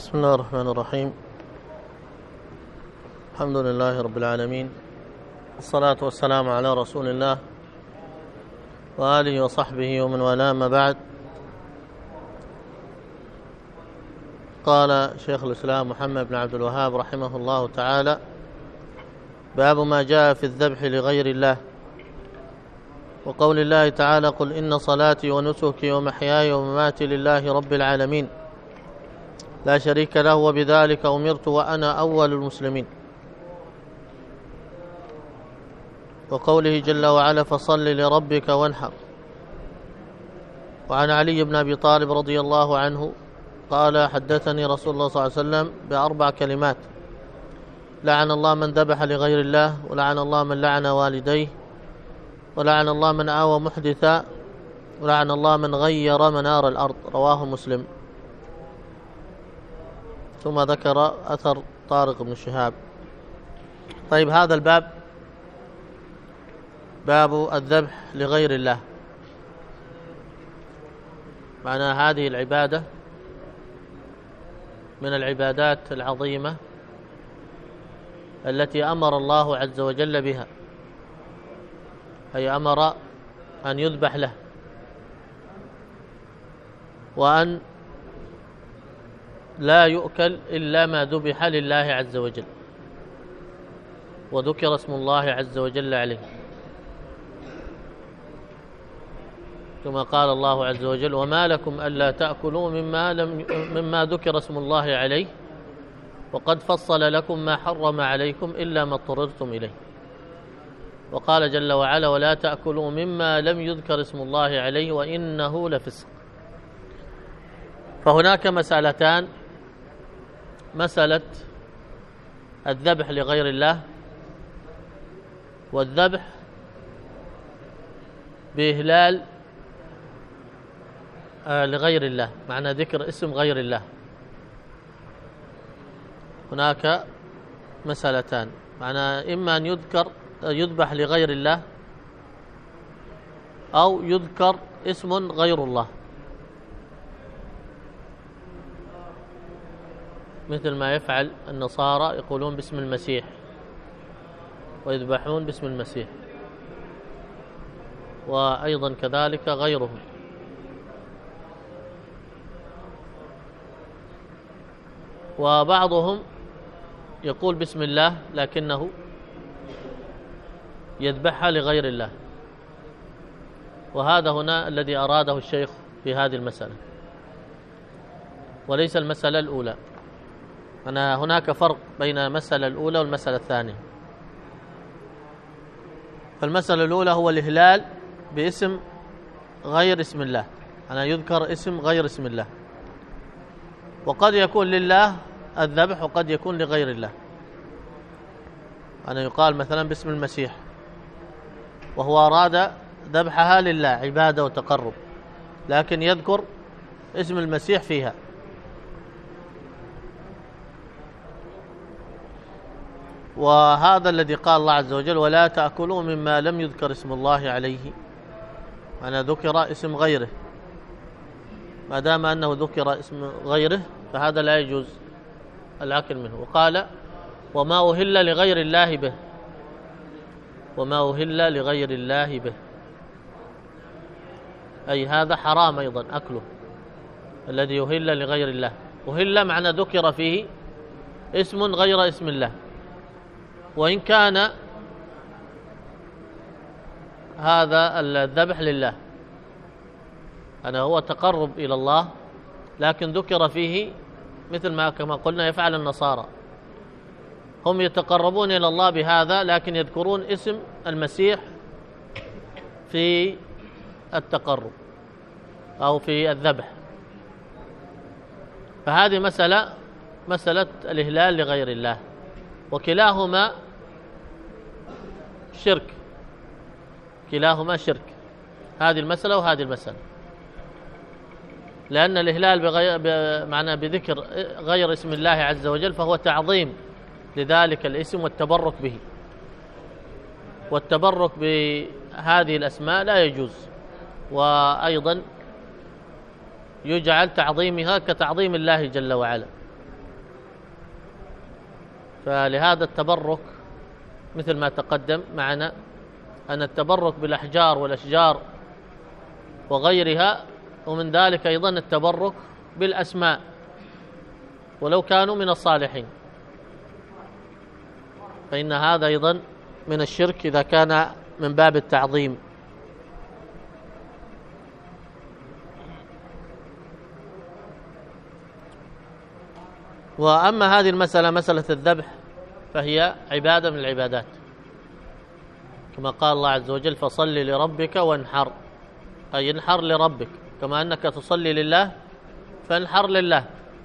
بسم الله الرحمن الرحيم. الحمد لله رب العالمين، والصلاة والسلام على رسول الله وآله وصحبه ومن والاه، ما بعد. قال شيخ الإسلام محمد بن عبد الوهاب رحمه الله تعالى: باب ما جاء في الذبح لغير الله، وقول الله تعالى: قل إن صلاتي ونسكي ومحياي ومماتي لله رب العالمين لا شريك له وبذلك أمرت وأنا أول المسلمين، وقوله جل وعلا: فصل لربك وانحر. وعن علي بن أبي طالب رضي الله عنه قال: حدثني رسول الله صلى الله عليه وسلم بأربع كلمات: لعن الله من ذبح لغير الله، ولعن الله من لعن والديه، ولعن الله من آوى محدثا، ولعن الله من غير منار الأرض. رواه مسلم. ثم ذكر أثر طارق بن شهاب. طيب، هذا الباب باب الذبح لغير الله. معنى هذه العبادة من العبادات العظيمة التي أمر الله عز وجل بها، أي أمر أن يذبح له، وأن لا يؤكل إلا ما ذبح لله عز وجل وذكر اسم الله عز وجل عليه، كما قال الله عز وجل: وما لكم ألا تأكلوا مما ذكر اسم الله عليه وقد فصل لكم ما حرم عليكم إلا ما اضطررتم إليه. وقال جل وعلا: ولا تأكلوا مما لم يذكر اسم الله عليه وإنه لفسق. فهناك مسألتان: مسألة الذبح لغير الله، والذبح بإهلال لغير الله، معنى ذكر اسم غير الله. هناك مسألتان، معنى إما أن يذبح لغير الله، أو يذكر اسم غير الله، مثل ما يفعل النصارى، يقولون باسم المسيح ويذبحون باسم المسيح، وأيضا كذلك غيرهم. وبعضهم يقول بسم الله لكنه يذبحها لغير الله، وهذا هنا الذي أراده الشيخ في هذه المسألة، وليس المسألة الأولى. هناك فرق بين المسألة الأولى والمسألة الثانية. فالمسألة الأولى هو الإهلال باسم غير اسم الله، يذكر اسم غير اسم الله، وقد يكون لله الذبح وقد يكون لغير الله. يقال مثلا باسم المسيح، وهو أراد ذبحها لله عبادة وتقرب، لكن يذكر اسم المسيح فيها. وهذا الذي قال الله عز وجل: ولا تأكلوا مما لم يذكر اسم الله عليه، ذكر اسم غيره. ما دام أنه ذكر اسم غيره فهذا لا يجوز الأكل منه. وقال: وما أهل لغير الله به، وما أهل لغير الله به، أي هذا حرام أيضا أكله، الذي يهل لغير الله. أهل معنى ذكر فيه اسم غير اسم الله، وإن كان هذا الذبح لله، هو تقرب إلى الله، لكن ذكر فيه مثل ما كما قلنا يفعل النصارى، هم يتقربون إلى الله بهذا، لكن يذكرون اسم المسيح في التقرب أو في الذبح. فهذه مسألة الإهلال لغير الله، وكلاهما شرك، كلاهما شرك، هذه المسألة وهذه المسألة، لأن الإهلال بذكر غير اسم الله عز وجل فهو تعظيم لذلك الاسم والتبرك به، والتبرك بهذه الأسماء لا يجوز، وأيضا يجعل تعظيمها كتعظيم الله جل وعلا، فلهذا التبرك مثل ما تقدم معنا أن التبرك بالأحجار والأشجار وغيرها، ومن ذلك أيضا التبرك بالأسماء ولو كانوا من الصالحين، فإن هذا أيضا من الشرك إذا كان من باب التعظيم. وأما هذه المسألة مسألة الذبح فهي عبادة من العبادات، كما قال الله عز وجل: فصل لربك وانحر، أي انحر لربك، كما أنك تصلي لله فانحر لله.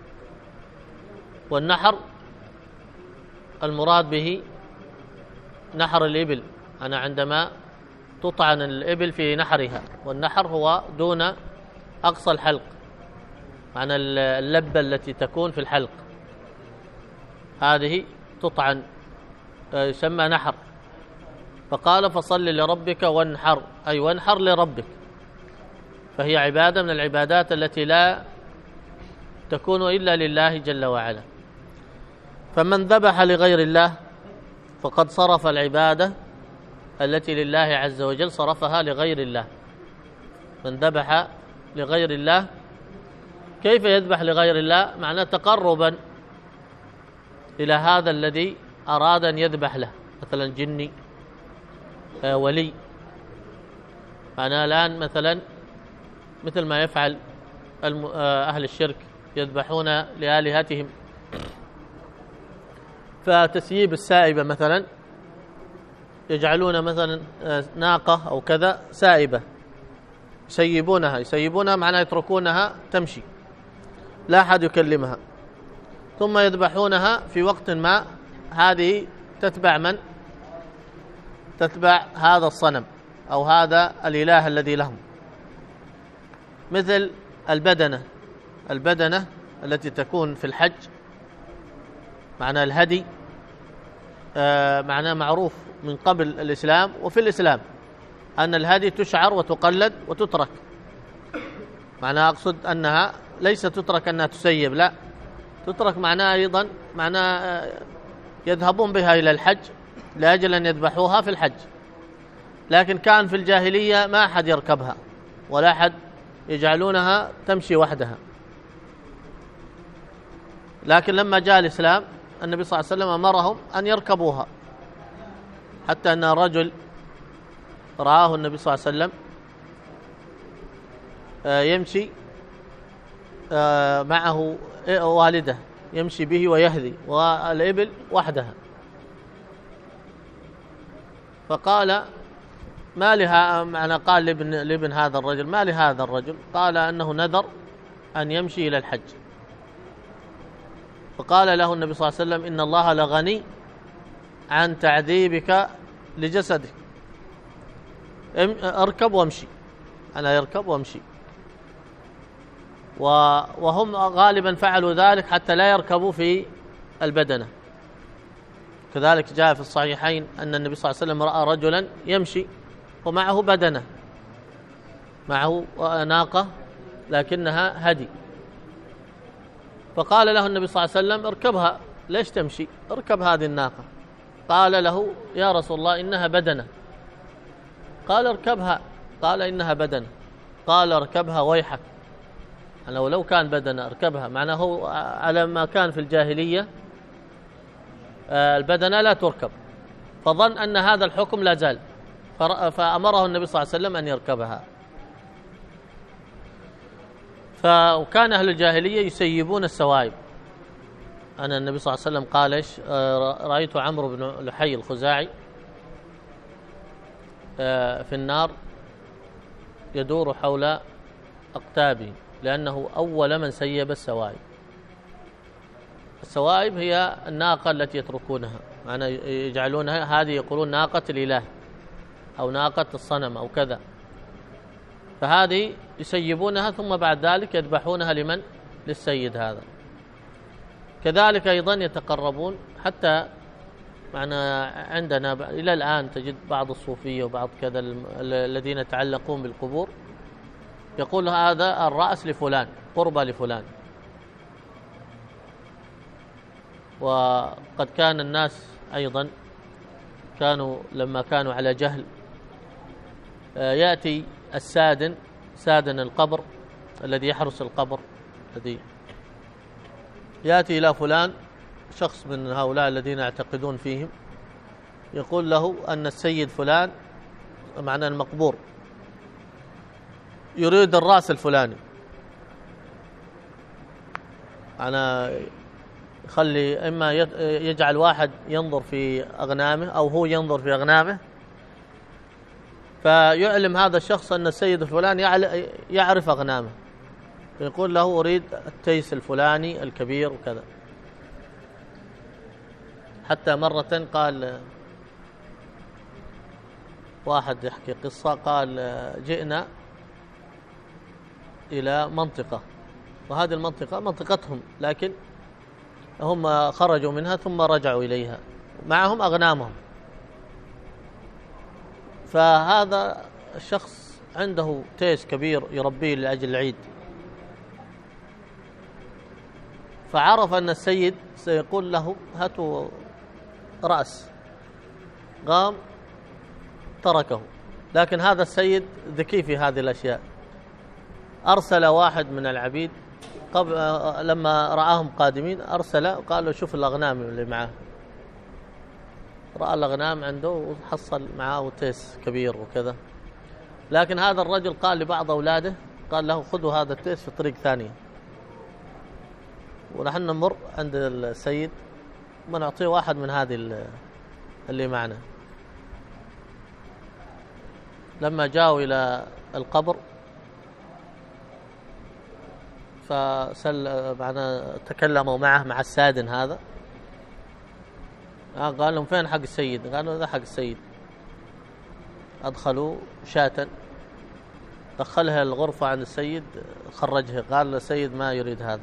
والنحر المراد به نحر الإبل، أنا عندما تطعن الإبل في نحرها، والنحر هو دون أقصى الحلق، معنى اللبة التي تكون في الحلق هذه تطعن، يسمى نحر. فقال: فصل لربك وانحر، أي وانحر لربك، فهي عبادة من العبادات التي لا تكون إلا لله جل وعلا. فمن ذبح لغير الله فقد صرف العبادة التي لله عز وجل، صرفها لغير الله. من ذبح لغير الله، كيف يذبح لغير الله؟ معناه تقربا إلى هذا الذي أراد أن يذبح له، مثلا جني، ولي. معناه الآن مثلا مثل ما يفعل أهل الشرك، يذبحون لآلهتهم، فتسييب السائبة مثلا، يجعلون مثلا ناقة أو كذا سائبة، يسيبونها معناه يتركونها تمشي لا أحد يكلمها، ثم يذبحونها في وقت ما، هذه تتبع من؟ تتبع هذا الصنم أو هذا الإله الذي لهم. مثل البدنة التي تكون في الحج، معنى الهدي، معناه معروف من قبل الإسلام وفي الإسلام أن الهدي تشعر وتقلد وتترك. معناه أقصد أنها ليس تترك أنها تسيب، لا، تترك معناه أيضا معناه يذهبون بها إلى الحج لأجل أن يذبحوها في الحج. لكن كان في الجاهلية ما أحد يركبها ولا أحد، يجعلونها تمشي وحدها. لكن لما جاء الإسلام النبي صلى الله عليه وسلم أمرهم أن يركبوها، حتى أن رجل رآه النبي صلى الله عليه وسلم يمشي معه والده يمشي به ويهدي، والإبل وحدها، فقال: ما لها، معنى قال لابن هذا الرجل: ما لهذا الرجل؟ قال: أنه نذر أن يمشي إلى الحج. فقال له النبي صلى الله عليه وسلم: إن الله لغني عن تعذيبك لجسدك، اركب وامشي. أنا يركب وامشي. وهم غالبا فعلوا ذلك حتى لا يركبوا في البدنة. كذلك جاء في الصحيحين أن النبي صلى الله عليه وسلم رأى رجلا يمشي ومعه بدنة، معه ناقة لكنها هدي، فقال له النبي صلى الله عليه وسلم: اركبها، ليش تمشي؟ اركب هذه الناقة. قال له: يا رسول الله إنها بدنة. قال: اركبها. قال: إنها بدنة. قال: اركبها ويحك، أنا ولو كان بدنة اركبها. معناه على ما كان في الجاهلية البدنة لا تركب، فظن أن هذا الحكم لا زال، فأمره النبي صلى الله عليه وسلم أن يركبها. فكان أهل الجاهلية يسيبون السوائب. أنا النبي صلى الله عليه وسلم قال: إيش؟ رأيت عمرو بن لحي الخزاعي في النار يدور حول أقتابه، لأنه أول من سيب السوائب. السوائب هي الناقة التي يتركونها، معنى يجعلونها، هذه يقولون ناقة الإله أو ناقة الصنم أو كذا، فهذه يسيبونها ثم بعد ذلك يذبحونها لمن؟ للسيد هذا. كذلك أيضا يتقربون، حتى معنا عندنا إلى الآن تجد بعض الصوفية وبعض كذا الذين يتعلقون بالقبور يقول: هذا الرأس لفلان، قربة لفلان. وقد كان الناس أيضا كانوا لما كانوا على جهل يأتي سادن القبر الذي يحرس القبر، الذي يأتي إلى فلان شخص من هؤلاء الذين يعتقدون فيهم، يقول له أن السيد فلان معنى المقبور يريد الرأس الفلاني. أنا يخلي إما يجعل واحد ينظر في أغنامه أو هو ينظر في أغنامه، فيعلم هذا الشخص أن السيد الفلاني يعرف أغنامه، يقول له أريد التيس الفلاني الكبير وكذا. حتى مرة قال واحد يحكي قصة، قال جئنا إلى منطقة، وهذه المنطقة منطقتهم، لكن هم خرجوا منها ثم رجعوا إليها معهم أغنامهم. فهذا الشخص عنده تيس كبير يربيه لأجل العيد، فعرف أن السيد سيقول له هاتوا رأس، قام تركه. لكن هذا السيد ذكي في هذه الأشياء، أرسل واحد من العبيد لما رآهم قادمين، أرسل قال له شوف الأغنام اللي معه. رأى الأغنام عنده وحصل معه تيس كبير وكذا. لكن هذا الرجل قال لبعض أولاده، قال له خذوا هذا التيس في طريق ثانية، ونحن نمر عند السيد ونعطيه واحد من هذه اللي معنا. لما جاءوا إلى القبر تكلموا معه مع السادن هذا، قال لهم فين حق السيد؟ قالوا ذا حق السيد. أدخلوا شاة، دخلها الغرفة عند السيد، خرجها، قال السيد ما يريد هذا.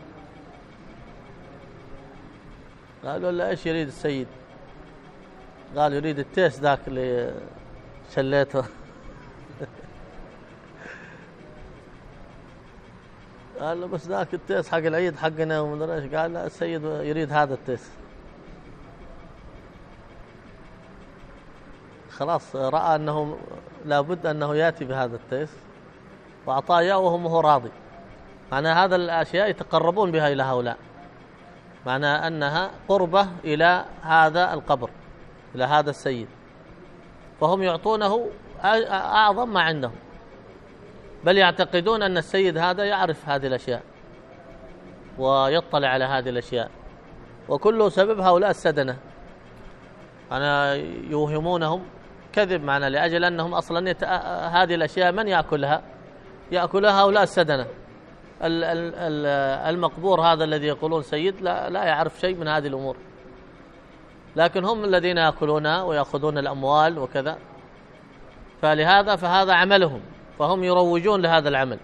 قالوا لا ايش يريد السيد؟ قال يريد التيس ذاك اللي شليته. قال له بس ذاك التيس حق العيد حقنا ومدري ايش. قال لا السيد يريد هذا التيس. خلاص رأى أنه لابد أنه يأتي بهذا التيس وأعطاه إياه وهو راضي. معنى هذا الأشياء يتقربون بها إلى هؤلاء، معنى أنها قربة إلى هذا القبر، إلى هذا السيد، فهم يعطونه أعظم ما عندهم، بل يعتقدون أن السيد هذا يعرف هذه الأشياء ويطلع على هذه الأشياء، وكله سبب هؤلاء السدنة. أنا يوهمونهم كذب، معنا لأجل أنهم أصلا هذه الأشياء من يأكلها؟ يأكلها هؤلاء السدنة. المقبور هذا الذي يقولون سيد لا يعرف شيء من هذه الأمور، لكن هم الذين يأكلونها ويأخذون الأموال وكذا. فهذا عملهم، فهم يروجون لهذا العمل.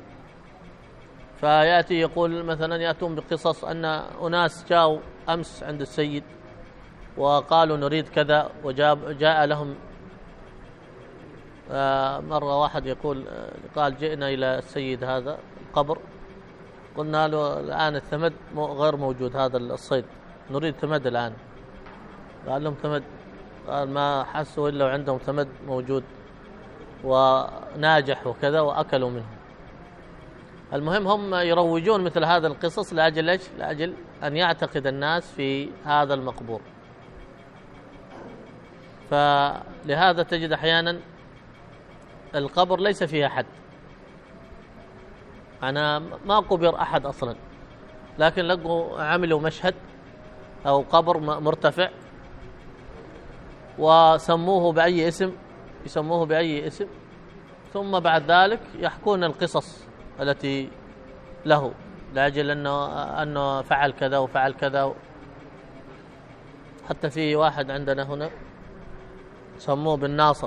فيأتي يقول مثلا، يأتون بقصص أن أناس جاءوا أمس عند السيد وقالوا نريد كذا، وجاء لهم مرة واحد يقول قال جئنا إلى السيد هذا القبر، قلنا له الآن الثمد غير موجود، هذا الصيد نريد ثمد الآن. قال لهم ثمد؟ قال ما حسوا إلا وعندهم ثمد موجود وناجح وكذا، وأكلوا منه. المهم هم يروجون مثل هذا القصص لأجل إيش؟ لأجل أن يعتقد الناس في هذا المقبور. فلهذا تجد أحيانا القبر ليس فيه أحد، أنا ما قبر أحد أصلا، لكن لقوا عملوا مشهد أو قبر مرتفع وسموه بأي اسم، يسموه بأي اسم، ثم بعد ذلك يحكون القصص التي له لأجل أنه فعل كذا وفعل كذا. حتى في واحد عندنا هنا سموه بالناصر،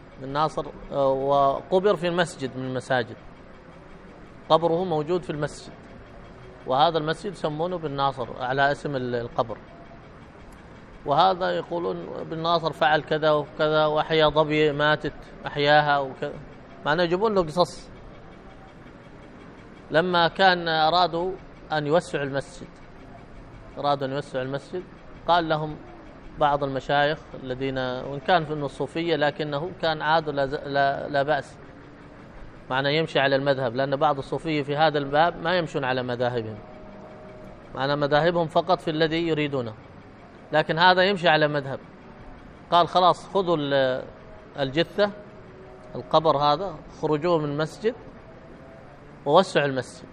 وقبر في المسجد من المساجد، قبره موجود في المسجد، وهذا المسجد يسمونه بالناصر على اسم القبر. وهذا يقولون بالناصر فعل كذا وكذا، وأحيا ظبي ماتت أحياها وكذا، معناه يجيبون له قصص. لما كان أرادوا أن يوسعوا المسجد أرادوا أن يوسعوا المسجد، قال لهم بعض المشايخ الذين وإن كان في الصوفية لكنه كان عاد لا بأس، معنى يمشي على المذهب، لأن بعض الصوفية في هذا الباب ما يمشون على مذاهبهم، معنى مذاهبهم فقط في الذي يريدونه، لكن هذا يمشي على مذهب. قال خلاص خذوا الجثة القبر هذا، خرجوه من المسجد ووسعوا المسجد.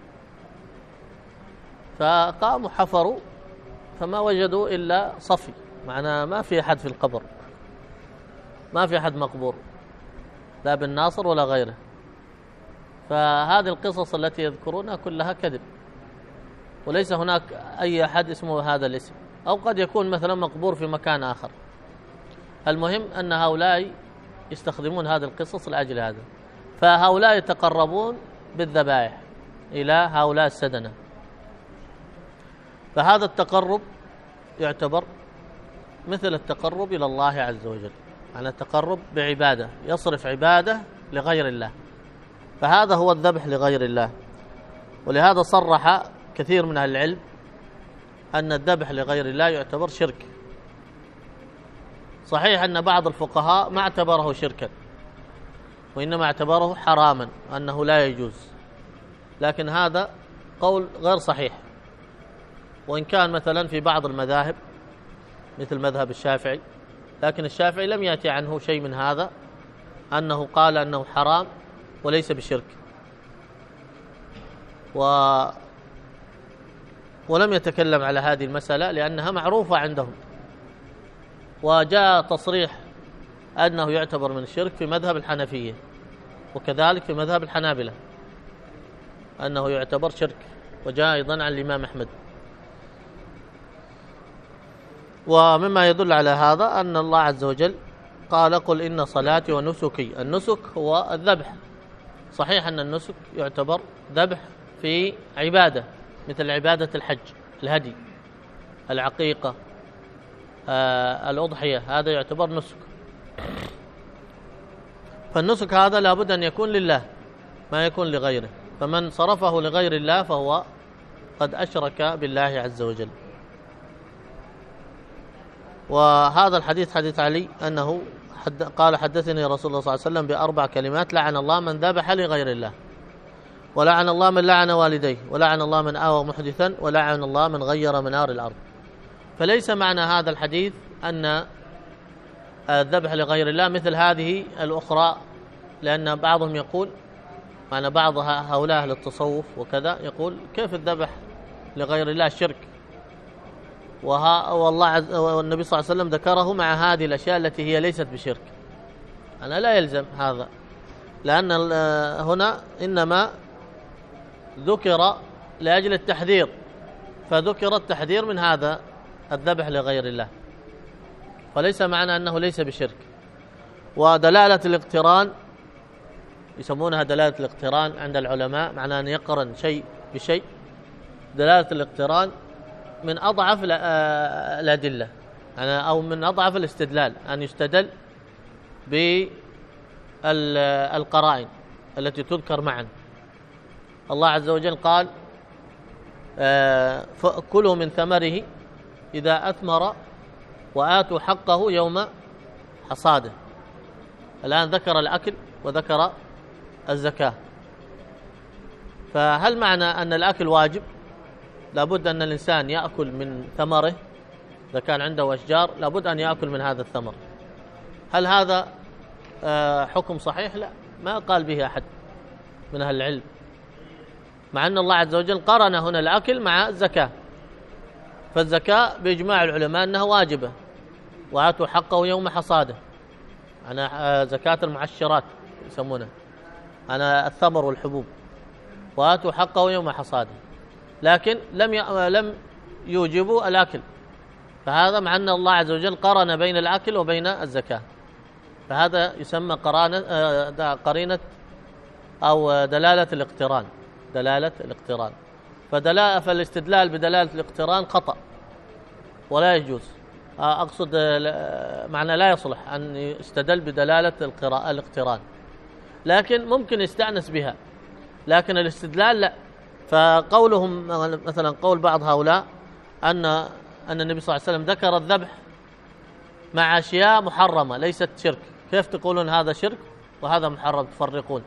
فقاموا حفروا فما وجدوا إلا صفي، معناه ما في أحد في القبر، ما في أحد مقبور لا بن ناصر ولا غيره. فهذه القصص التي يذكرونها كلها كذب، وليس هناك أي أحد اسمه هذا الاسم، أو قد يكون مثلا مقبور في مكان آخر. المهم أن هؤلاء يستخدمون هذه القصص لأجل هذا. فهؤلاء يتقربون بالذبائح إلى هؤلاء السدنة، فهذا التقرب يعتبر مثل التقرب إلى الله عز وجل، يعني التقرب بعبادة، يصرف عبادة لغير الله، فهذا هو الذبح لغير الله. ولهذا صرح كثير من أهل العلم أن الذبح لغير الله يعتبر شرك. صحيح أن بعض الفقهاء ما اعتبره شركا، وإنما اعتبره حراما، أنه لا يجوز، لكن هذا قول غير صحيح. وإن كان مثلا في بعض المذاهب مثل مذهب الشافعي، لكن الشافعي لم يأتي عنه شيء من هذا، أنه قال أنه حرام وليس بشرك، ولم يتكلم على هذه المسألة لأنها معروفة عندهم. وجاء تصريح أنه يعتبر من الشرك في مذهب الحنفية، وكذلك في مذهب الحنابلة أنه يعتبر شرك، وجاء أيضا عن الإمام أحمد. ومما يدل على هذا أن الله عز وجل قال قل إن صلاتي ونسكي. النسك هو الذبح. صحيح أن النسك يعتبر ذبح في عبادة، مثل عبادة الحج، الهدي، العقيقة، الأضحية، هذا يعتبر نسك. فالنسك هذا لابد أن يكون لله، ما يكون لغيره، فمن صرفه لغير الله فهو قد أشرك بالله عز وجل. وهذا الحديث حديث علي أنه قال حدثني رسول الله صلى الله عليه وسلم بأربع كلمات: لعن الله من ذبح لغير الله، ولعن الله من لعن والديه، ولعن الله من آوى محدثا، ولعن الله من غير منار الأرض. فليس معنى هذا الحديث أن الذبح لغير الله مثل هذه الأخرى، لأن بعضهم يقول، معنى بعض هؤلاء أهل التصوف وكذا يقول كيف الذبح لغير الله شرك، والنبي صلى الله عليه وسلم ذكره مع هذه الأشياء التي هي ليست بشرك. أنا لا يلزم هذا، لأن هنا إنما ذكر لأجل التحذير، فذكر التحذير من هذا الذبح لغير الله، وليس معنى أنه ليس بشرك. ودلالة الاقتران يسمونها دلالة الاقتران عند العلماء، معنى أن يقرن شيء بشيء. دلالة الاقتران من أضعف الأدلة، أو من أضعف الاستدلال، أن يستدل بالقرائن التي تذكر معا. الله عز وجل قال فكلوا من ثمره إذا أثمر وآتوا حقه يوم حصاده. الآن ذكر الأكل وذكر الزكاة، فهل معنى أن الأكل واجب؟ لابد أن الإنسان يأكل من ثمره، إذا كان عنده أشجار لابد أن يأكل من هذا الثمر. هل هذا حكم صحيح؟ لا، ما قال به أحد من أهل العلم، مع أن الله عز وجل قرن هنا الأكل مع الزكاة. فالزكاة بإجماع العلماء أنها واجبة، وآتوا حقه يوم حصاده، أنا زكاة المعشرات يسمونها، أنا الثمر والحبوب، وآتوا حقه يوم حصاده، لكن لم يوجبوا الأكل. فهذا مع أن الله عز وجل قرن بين الأكل وبين الزكاة، فهذا يسمى قرينة أو دلالة الاقتران. دلالة الاقتران، فالاستدلال بدلالة الاقتران خطأ ولا يجوز. أقصد معنى لا يصلح أن يستدل بدلالة الاقتران، لكن ممكن يستأنس بها، لكن الاستدلال لا. فقولهم مثلا قول بعض هؤلاء أن النبي صلى الله عليه وسلم ذكر الذبح مع أشياء محرمة ليست شرك. كيف تقولون هذا شرك وهذا محرم تفرقون؟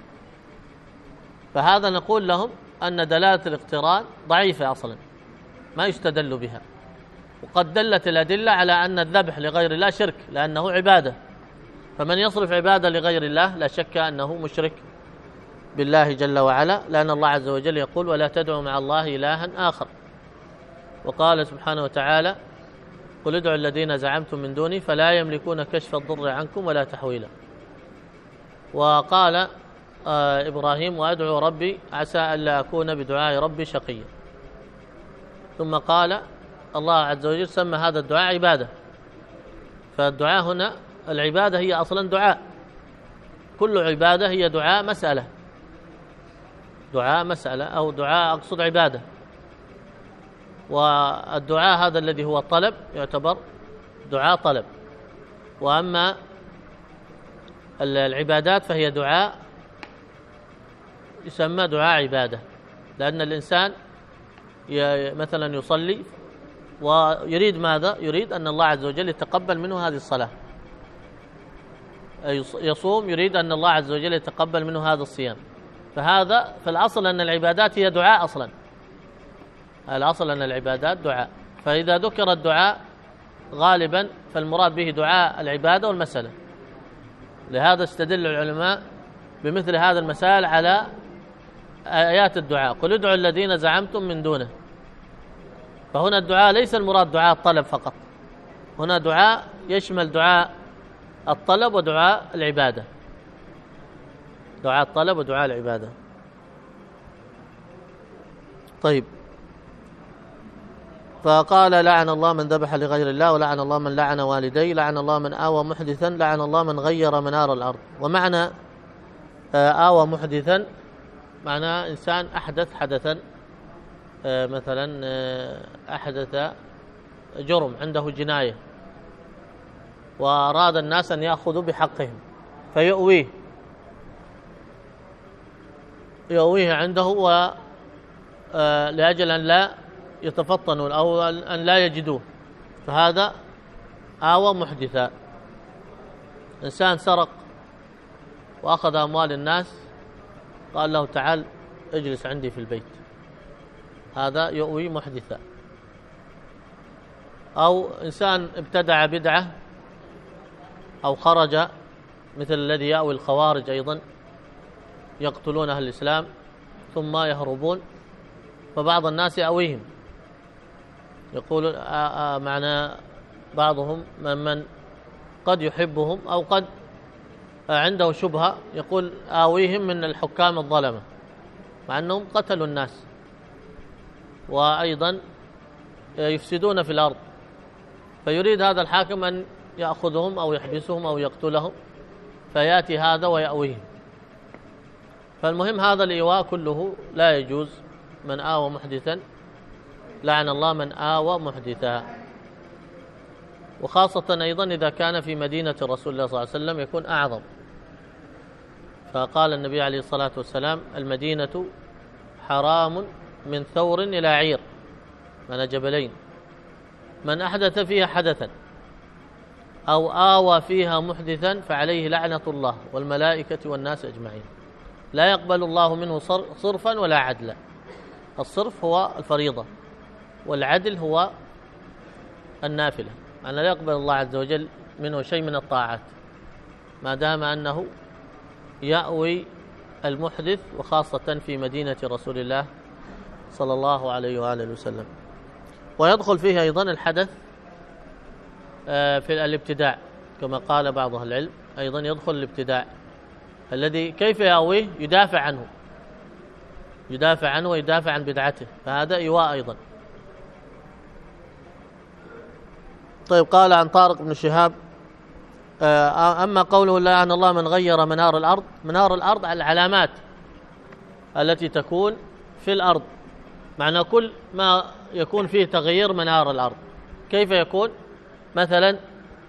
فهذا نقول لهم أن دلالة الاقتران ضعيفة أصلا ما يستدل بها، وقد دلت الأدلة على أن الذبح لغير الله شرك لأنه عبادة، فمن يصرف عبادة لغير الله لا شك أنه مشرك بالله جل وعلا، لأن الله عز وجل يقول ولا تدعوا مع الله إلها آخر. وقال سبحانه وتعالى قل ادعوا الذين زعمتم من دوني فلا يملكون كشف الضر عنكم ولا تحويلا. وقال إبراهيم وأدعو ربي عسى ألا أكون بدعاء ربي شقيا. ثم قال الله عز وجل سمى هذا الدعاء عبادة، فالدعاء هنا العبادة هي أصلا دعاء، كل عبادة هي دعاء مسألة، دعاء مسألة أو دعاء أقصد عبادة. والدعاء هذا الذي هو الطلب يعتبر دعاء طلب، وأما العبادات فهي دعاء يسمى دعاء عبادة، لأن الإنسان مثلا يصلي ويريد ماذا؟ يريد أن الله عز وجل يتقبل منه هذه الصلاة، يصوم يريد أن الله عز وجل يتقبل منه هذا الصيام. فالأصل أن العبادات هي دعاء أصلا، الأصل أن العبادات دعاء، فإذا ذكر الدعاء غالبا فالمراد به دعاء العبادة والمسألة. لهذا استدل العلماء بمثل هذا المسائل على آيات الدعاء قل ادعوا الذين زعمتم من دونه. فهنا الدعاء ليس المراد دعاء الطلب فقط، هنا دعاء يشمل دعاء الطلب ودعاء العبادة، دعاء الطلب ودعاء العبادة. طيب، فقال لعن الله من ذبح لغير الله، ولعن الله من لعن والديه، لعن الله من آوى محدثا، لعن الله من غير منار الأرض. ومعنى آوى محدثا معناه إنسان أحدث حدثا، مثلا أحدث جرم عنده جناية وأراد الناس أن يأخذوا بحقهم فيؤويه عنده لأجل أن لا يتفطنوا أو أن لا يجدوه، فهذا آوى محدثا. إنسان سرق وأخذ أموال الناس قال له تعال اجلس عندي في البيت، هذا يؤوي محدثا. أو إنسان ابتدع بدعة أو خرج مثل الذي يأوي الخوارج أيضا، يقتلون أهل الإسلام ثم يهربون، فبعض الناس يأويهم، يقول معنى بعضهم من قد يحبهم أو قد عنده شبهة يقول آويهم من الحكام الظلمة، مع أنهم قتلوا الناس وأيضا يفسدون في الأرض، فيريد هذا الحاكم أن يأخذهم أو يحبسهم أو يقتلهم، فيأتي هذا ويأويهم. فالمهم هذا الإيواء كله لا يجوز. من آوى محدثا لعن الله من آوى محدثا. وخاصة أيضا إذا كان في مدينة رسول الله صلى الله عليه وسلم يكون أعظم، فقال النبي عليه الصلاة والسلام المدينة حرام من ثور إلى عير، من جبلين، من أحدث فيها حدثا أو آوى فيها محدثا فعليه لعنة الله والملائكة والناس أجمعين، لا يقبل الله منه صرفا ولا عدلا. الصرف هو الفريضة والعدل هو النافلة، أن لا يقبل الله عز وجل منه شيء من الطاعات ما دام أنه يأوي المحدث، وخاصة في مدينة رسول الله صلى الله عليه وآله وسلم. ويدخل فيه أيضا الحدث في الابتداع، كما قال بعض أهل العلم أيضا يدخل الابتداع الذي كيف يأويه؟ يدافع عنه ويدافع عن بدعته، فهذا إيواء أيضا. طيب، قال عن طارق بن شهاب أما قوله لعن الله من غير منار الأرض، منار الأرض على العلامات التي تكون في الأرض، معنى كل ما يكون فيه تغيير منار الأرض. كيف يكون؟ مثلا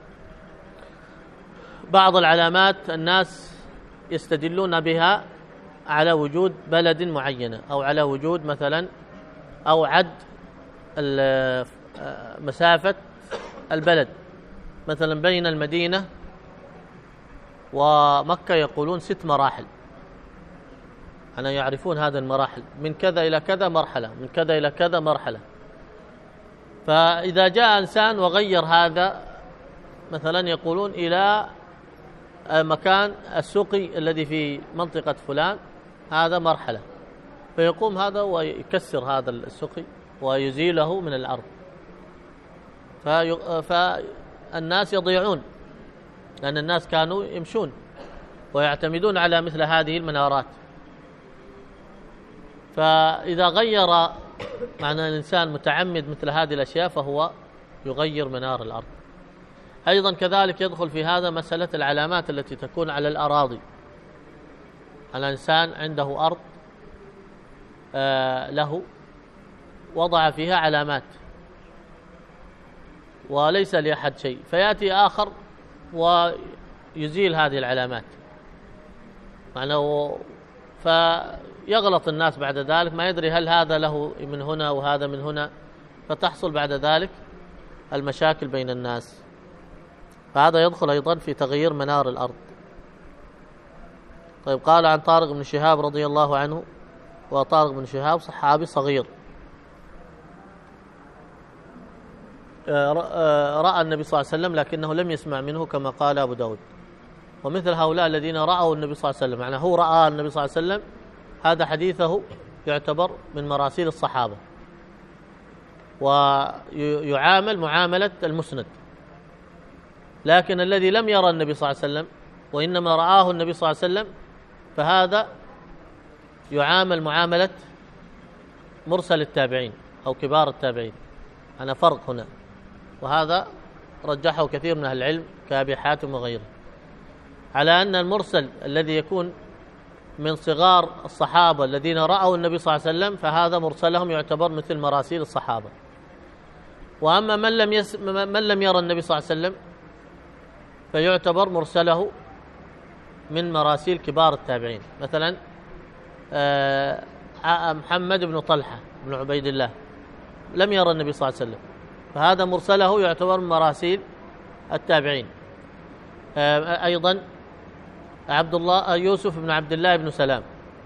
بعض العلامات الناس يستدلون بها على وجود بلد معينة أو على وجود مثلا أو عد مسافة البلد، مثلا بين المدينة ومكة يقولون 6 مراحل، أنا يعرفون هذه المراحل، من كذا إلى كذا مرحلة، من كذا إلى كذا مرحلة. فإذا جاء إنسان وغير هذا، مثلا يقولون إلى مكان السوقي الذي في منطقة فلان هذا مرحلة، فيقوم هذا ويكسر هذا السوقي ويزيله من الأرض، فالناس يضيعون، لأن الناس كانوا يمشون ويعتمدون على مثل هذه المنارات. فإذا غير معنى الإنسان متعمد مثل هذه الأشياء فهو يغير منار الأرض. أيضا كذلك يدخل في هذا مسألة العلامات التي تكون على الأراضي. الإنسان عنده أرض له وضع فيها علامات وليس لأحد شيء، فيأتي آخر ويزيل هذه العلامات، فيغلط الناس بعد ذلك، ما يدري هل هذا له من هنا وهذا من هنا، فتحصل بعد ذلك المشاكل بين الناس. فهذا يدخل أيضا في تغيير منار الأرض. طيب، قال عن طارق بن شهاب رضي الله عنه، وطارق بن شهاب صحابي صغير، رأى النبي صلى الله عليه وسلم لكنه لم يسمع منه كما قال أبو داود. ومثل هؤلاء الذين رأوا النبي صلى الله عليه وسلم، يعني هو رأى النبي صلى الله عليه وسلم، هذا حديثه يعتبر من مراسيل الصحابة ويعامل معاملة المسند. لكن الذي لم يرى النبي صلى الله عليه وسلم وإنما رآه النبي صلى الله عليه وسلم فهذا يعامل معاملة مرسل التابعين أو كبار التابعين. أنا فرق هنا، وهذا رجحه كثير من أهل العلم كأبي حاتم وغيره، على أن المرسل الذي يكون من صغار الصحابة الذين رأوا النبي صلى الله عليه وسلم فهذا مرسلهم يعتبر مثل مراسيل الصحابة. وأما من لم يرى النبي صلى الله عليه وسلم فيعتبر مرسله من مراسيل كبار التابعين. مثلا محمد بن طلحة بن عبيد الله لم يرى النبي صلى الله عليه وسلم، فهذا مرسله يعتبر من مراسيل التابعين. أيضا عبد الله يوسف بن عبد الله بن سلام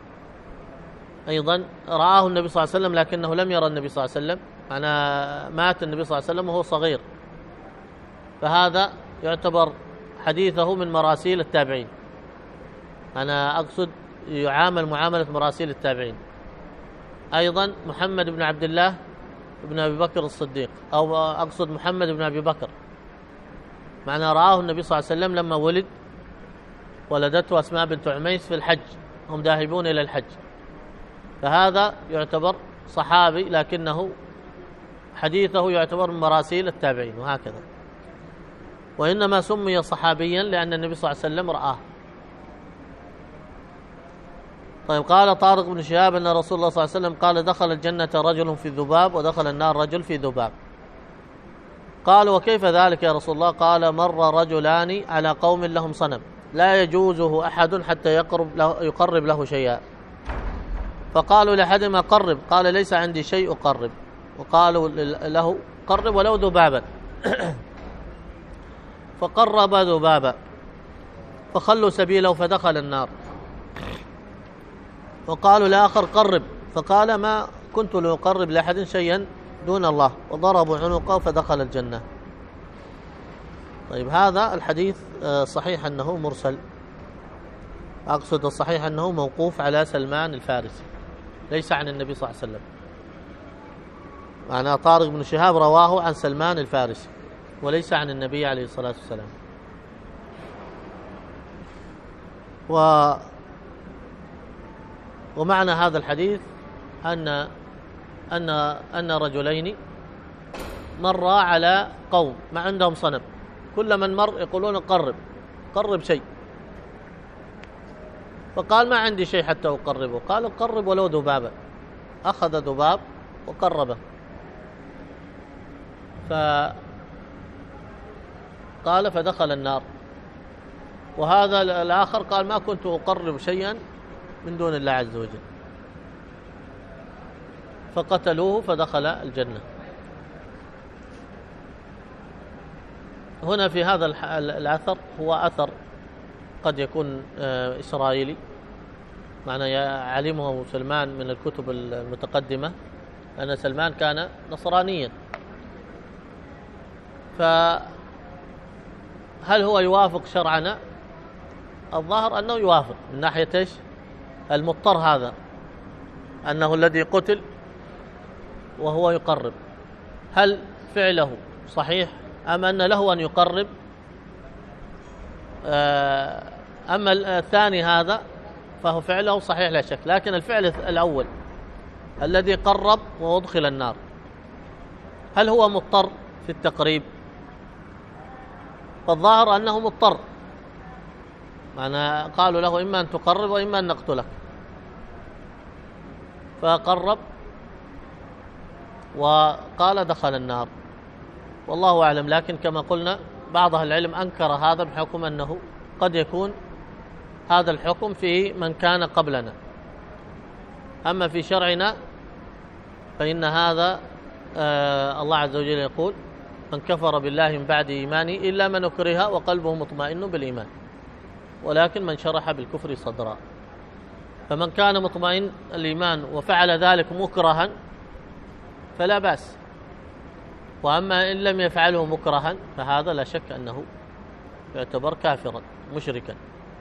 أيضا رآه النبي صلى الله عليه وسلم لكنه لم يرى النبي صلى الله عليه وسلم، أنا مات النبي صلى الله عليه وسلم وهو صغير، فهذا يعتبر حديثه من مراسيل التابعين. أنا أقصد يعامل معاملة مراسيل التابعين. أيضا محمد بن عبد الله بن أبي بكر الصديق، أو أقصد محمد بن أبي بكر، معنى رآه النبي صلى الله عليه وسلم لما ولد، ولدته أسماء بنت عميس في الحج، هم ذاهبون إلى الحج، فهذا يعتبر صحابي لكنه حديثه يعتبر من مراسيل التابعين، وهكذا. وإنما سمي صحابيا لأن النبي صلى الله عليه وسلم رآه. طيب، قال طارق بن شهاب أن رسول الله صلى الله عليه وسلم قال: دخل الجنة رجل في ذباب ودخل النار رجل في ذباب. قال: وكيف ذلك يا رسول الله؟ قال: مر رجلان على قوم لهم صنم لا يجوزه أحد حتى يقرب له شيئا، فقالوا لأحدهما: قرب. قال: ليس عندي شيء أقرب. وقالوا له: قرب ولو ذبابا. فقرب ذبابا فخلوا سبيله فدخل النار. وقالوا لآخر: قرب. فقال: ما كنت لأقرب لأحد شيئا دون الله، وضربوا عنقه فدخل الجنة. طيب، هذا الحديث صحيح أنه مرسل، أقصد الصحيح أنه موقوف على سلمان الفارسي، ليس عن النبي صلى الله عليه وسلم. معنى طارق بن شهاب رواه عن سلمان الفارسي وليس عن النبي عليه الصلاة والسلام. ومعنى هذا الحديث أن رجلين مرا على قوم ما عندهم صنم، كل من مر يقولون: قرب شيء. فقال: ما عندي شيء حتى أقربه. قال: قرب ولو ذبابا. أخذ ذباب وقربه. قال: فدخل النار. وهذا الآخر قال: ما كنت أقرب شيئا من دون الله عز وجل. فقتلوه فدخل الجنة. هنا في هذا الأثر هو أثر قد يكون إسرائيلي، معنى علمه سلمان من الكتب المتقدمة أن سلمان كان نصرانيا، فهل هو يوافق شرعنا؟ الظاهر أنه يوافق من ناحية إيش؟ المضطر هذا، أنه الذي قتل وهو يقرب، هل فعله صحيح أم أن له أن يقرب؟ أما الثاني هذا فهو فعله صحيح لا شك، لكن الفعل الأول الذي قرب وأدخل النار، هل هو مضطر في التقريب؟ فالظاهر أنه مضطر، معنى قالوا له إما أن تقرب وإما أن نقتلك، فقرب وقال دخل النار، والله أعلم. لكن كما قلنا بعض أهل العلم أنكر هذا بحكم أنه قد يكون هذا الحكم في من كان قبلنا، أما في شرعنا فإن هذا الله عز وجل يقول من كفر بالله من بعد إيمانه إلا من أكره وقلبه مطمئن بالإيمان، ولكن من شرح بالكفر صدرا، فمن كان مطمئن الإيمان وفعل ذلك مكرها فلا بأس، وأما إن لم يفعله مكرها فهذا لا شك أنه يعتبر كافرا مشركا.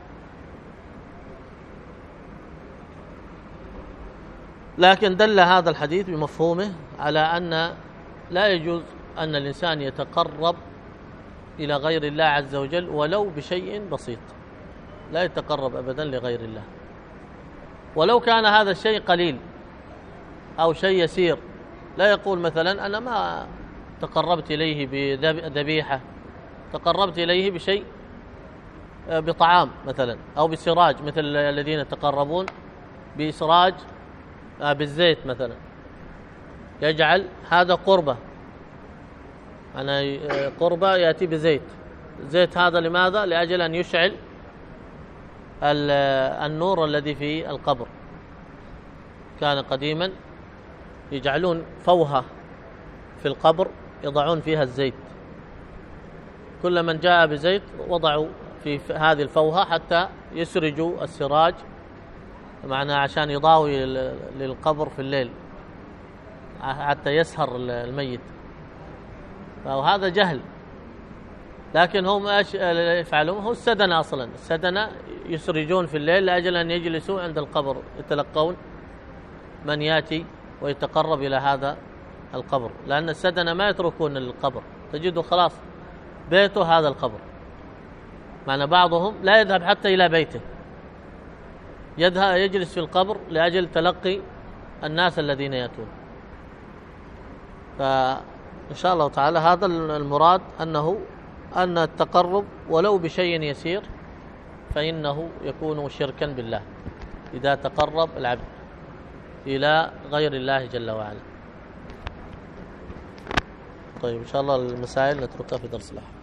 لكن دل هذا الحديث بمفهومه على أن لا يجوز أن الإنسان يتقرب إلى غير الله عز وجل ولو بشيء بسيط، لا يتقرب أبدا لغير الله، ولو كان هذا الشيء قليل أو شيء يسير، لا يقول مثلا أنا ما تقربت إليه بذبيحة، تقربت إليه بشيء بطعام مثلا أو بسراج، مثل الذين يتقربون بإسراج بالزيت مثلا، يجعل هذا قربة، أنا قربة يأتي بزيت، زيت هذا لماذا؟ لأجل أن يشعل النور الذي في القبر. كان قديما يجعلون فوهة في القبر يضعون فيها الزيت، كل من جاء بزيت وضعوا في هذه الفوهة حتى يسرجوا السراج، معناه عشان يضاوي للقبر في الليل حتى يسهر الميت، فهذا جهل. لكن هم ايش يفعلون؟ هو السدنة أصلا، السدنة يسرجون في الليل لأجل أن يجلسوا عند القبر يتلقون من يأتي ويتقرب إلى هذا القبر، لأن السدنة ما يتركون القبر، تجده خلاص بيته هذا القبر، معنى بعضهم لا يذهب حتى إلى بيته، يذهب يجلس في القبر لأجل تلقي الناس الذين يأتون. فإن شاء الله تعالى هذا المراد، أن التقرب ولو بشيء يسير فإنه يكون شركا بالله إذا تقرب العبد إلى غير الله جل وعلا. طيب إن شاء الله المسائل نتركها في درس الأحد.